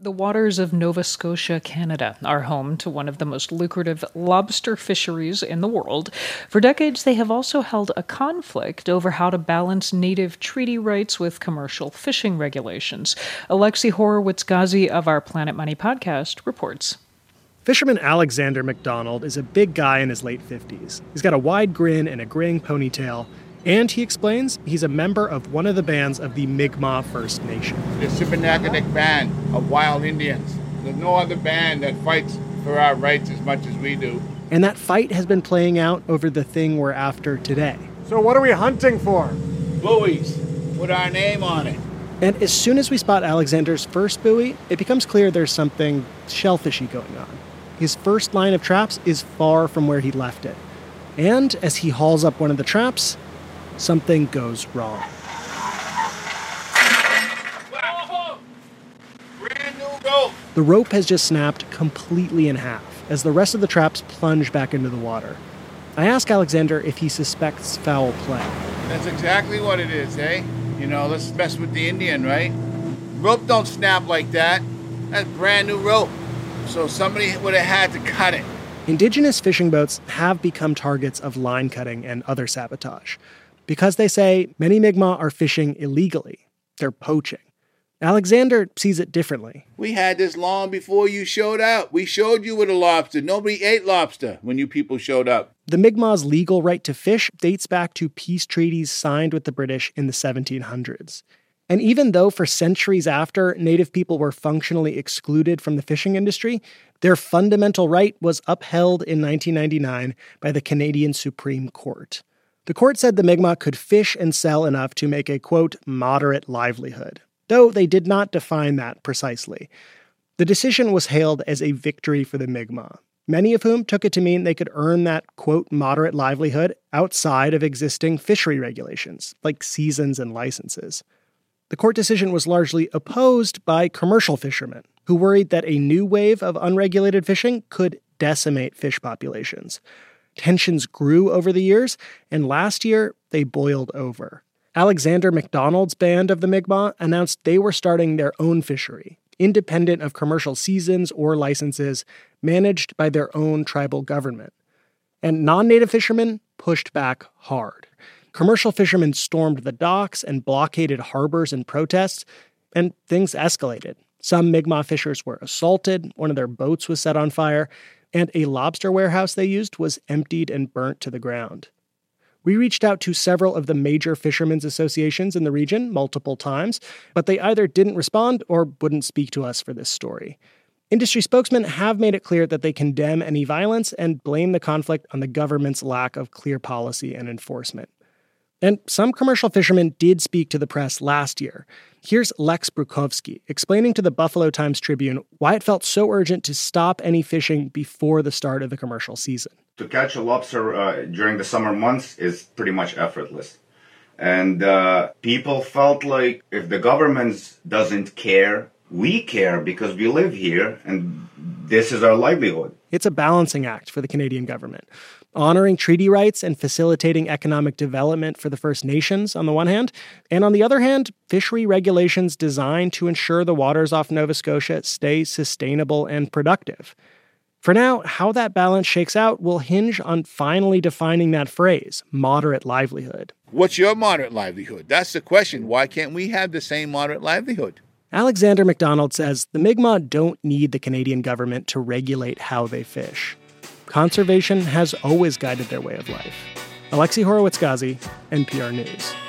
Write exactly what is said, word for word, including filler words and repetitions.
The waters of Nova Scotia, Canada, are home to one of the most lucrative lobster fisheries in the world. For decades, they have also held a conflict over how to balance native treaty rights with commercial fishing regulations. Alexi Horowitz-Ghazi of our Planet Money podcast reports. Fisherman Alexander McDonald is a big guy in his late fifties. He's got a wide grin and a graying ponytail. And he explains he's a member of one of the bands of the Mi'kmaq First Nation. The Sipanakinik Band of Wild Indians. There's no other band that fights for our rights as much as we do. And that fight has been playing out over the thing we're after today. So what are we hunting for? Buoys with our name on it. And as soon as we spot Alexander's first buoy, it becomes clear there's something shellfishy going on. His first line of traps is far from where he left it. And as he hauls up one of the traps, something goes wrong. Whoa! Brand new rope. The rope has just snapped completely in half as the rest of the traps plunge back into the water. I ask Alexander if he suspects foul play. That's exactly what it is, eh? You know, let's mess with the Indian, right? Rope don't snap like that. That's brand new rope. So somebody would have had to cut it. Indigenous fishing boats have become targets of line cutting and other sabotage. Because they say many Mi'kmaq are fishing illegally. They're poaching. Alexander sees it differently. We had this long before you showed up. We showed you with a lobster. Nobody ate lobster when you people showed up. The Mi'kmaq's legal right to fish dates back to peace treaties signed with the British in the seventeen hundreds. And even though for centuries after, Native people were functionally excluded from the fishing industry, their fundamental right was upheld in nineteen ninety-nine by the Canadian Supreme Court. The court said the Mi'kmaq could fish and sell enough to make a, quote, moderate livelihood, though they did not define that precisely. The decision was hailed as a victory for the Mi'kmaq, many of whom took it to mean they could earn that, quote, moderate livelihood outside of existing fishery regulations, like seasons and licenses. The court decision was largely opposed by commercial fishermen, who worried that a new wave of unregulated fishing could decimate fish populations. Tensions grew over the years, and last year, they boiled over. Alexander McDonald's band of the Mi'kmaq announced they were starting their own fishery, independent of commercial seasons or licenses, managed by their own tribal government. And non-native fishermen pushed back hard. Commercial fishermen stormed the docks and blockaded harbors in protests, and things escalated. Some Mi'kmaq fishers were assaulted, one of their boats was set on fire, and a lobster warehouse they used was emptied and burnt to the ground. We reached out to several of the major fishermen's associations in the region multiple times, but they either didn't respond or wouldn't speak to us for this story. Industry spokesmen have made it clear that they condemn any violence and blame the conflict on the government's lack of clear policy and enforcement. And some commercial fishermen did speak to the press last year. Here's Lex Brukovsky explaining to the Buffalo Times Tribune why it felt so urgent to stop any fishing before the start of the commercial season. To catch a lobster uh, during the summer months is pretty much effortless. And uh, people felt like if the government doesn't care, we care because we live here and this is our livelihood. It's a balancing act for the Canadian government, honoring treaty rights and facilitating economic development for the First Nations on the one hand, and on the other hand, fishery regulations designed to ensure the waters off Nova Scotia stay sustainable and productive. For now, how that balance shakes out will hinge on finally defining that phrase, moderate livelihood. What's your moderate livelihood? That's the question. Why can't we have the same moderate livelihood? Alexander McDonald says the Mi'kmaq don't need the Canadian government to regulate how they fish. Conservation has always guided their way of life. Alexi Horowitz-Ghazi, N P R News.